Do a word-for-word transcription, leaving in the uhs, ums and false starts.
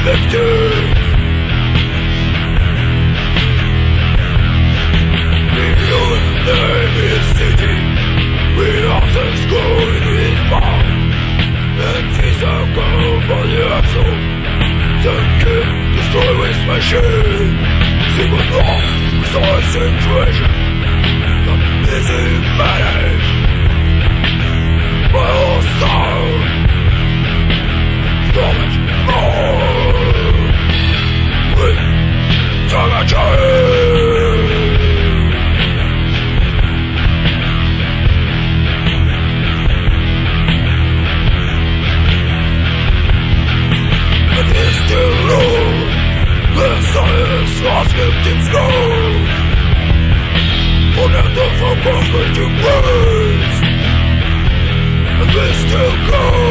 victim. The human name is city. We often scroll in his mouth, and he's a go for the axle. Then kill, destroy his machine. Secret lost, resource situation. The busy managed by all sound. Storage more with Tagachi. It is still low. The science lost victims go. Forget the forecasting ways. And they still go.